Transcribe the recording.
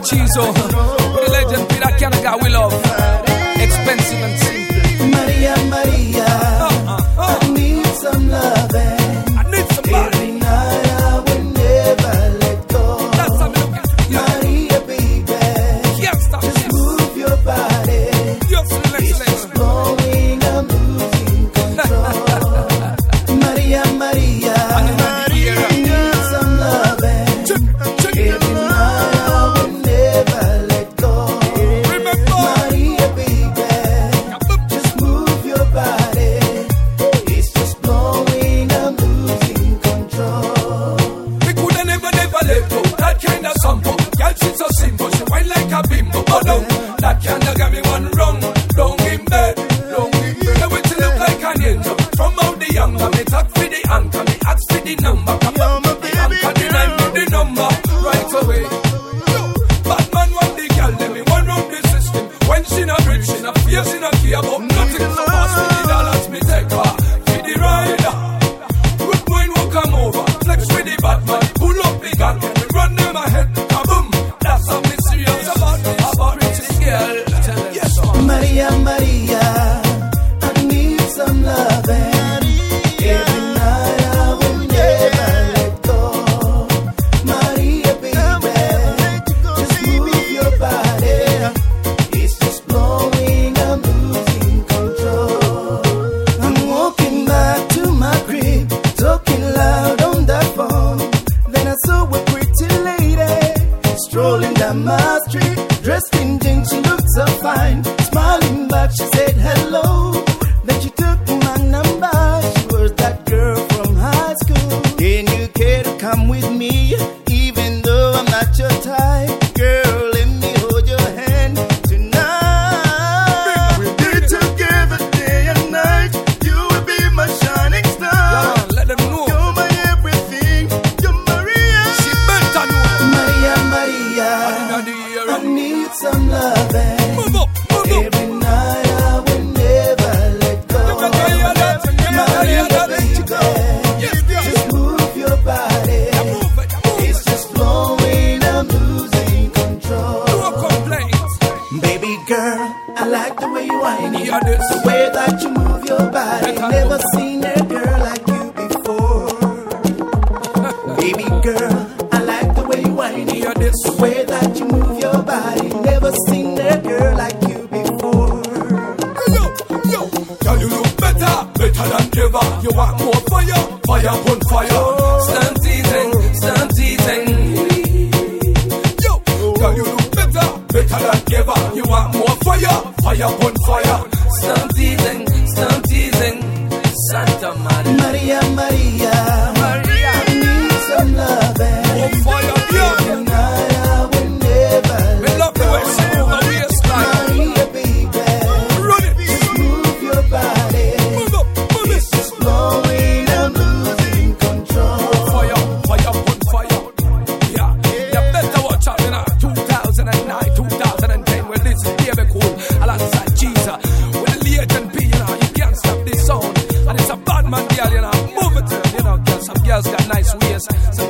Chizo, with the legend Peter Kanaga, we love. Expensive and simple. Maria, Maria, I need some loving. I need somebody. Every night I will never let go. That's how me looking for you. Maria, baby, Can't stop just this. move your body. Just relax, It's relax. just blowing, I'm losing control. Maria, Maria, I need some loving. Every night I will never let go. Remember, Maria, baby, just move your body. It's just blowing, I'm losing control. we coulda never let go. That kind of sample, girl, she's so simple. She whine like a bimbo. But no, that kind of got me one wrong in bed. Now we to look like an angel. From out the younger, me talk for the anchor, me ask for the number. Come on, the anchor, deny me the number right away. Bad man want the girl, let me one round the system. When she not rich, she not fierce, she not care about nothing. So pass me the dollars, me take her for the rider. Good boy will come over, flex with the bad man, pull up the gun, we run them ahead, kaboom. That's how me serious about rich girl. Yes, Maria, Maria, I need some loving. Every night I will never let go. Maria, baby, just move your body. It's just blowing, I'm losing control. I'm walking back to my crib, talking loud on the phone. Then I saw a pretty lady strolling down my street, dressed in jeans, she looked so fine. Smiling back, she said hello. Then she took my number. She was that girl from high school. Can you care to come with me, even though I'm not your type? Girl, let me hold your hand tonight. We'll be together day and night. You will be my shining star. let them know. You're my everything. You're Maria. She better know. Maria, Maria, Inna the air. I need some loving. Move up, move up. Every night I will never let go. You better hear that, you better hear that. Yes, yes. Just move your body. Move it, move It's it. just blowing, I'm losing control. No complaints. Baby girl, I like the way you whine it. Hear this. The way that you move your body. Better Never move. seen a girl like you before. Baby girl, I like the way you whine it. Hear this. The way that you move your body. Never seen a girl like you before. Yo, girl, you look better than ever. You want more fire on fire. Stand teasing. Yo, girl, you look better than ever. You want more fire on fire. Stand teasing. Santa Maria. Maria, Maria, I need some loving. On fire, Every yeah. night I will never Me love the way she move her waistline. Maria, baby, Run it. just move your body. Move up, move It's it. just blowing, I'm losing control. Fire on fire. Yeah, you better watch out, 2009, 2010, when this is baby cool, alongside Jesus, with the legend P, you can't stop this sound, and it's a bad man girl, move it, girl, some girls got nice waist, some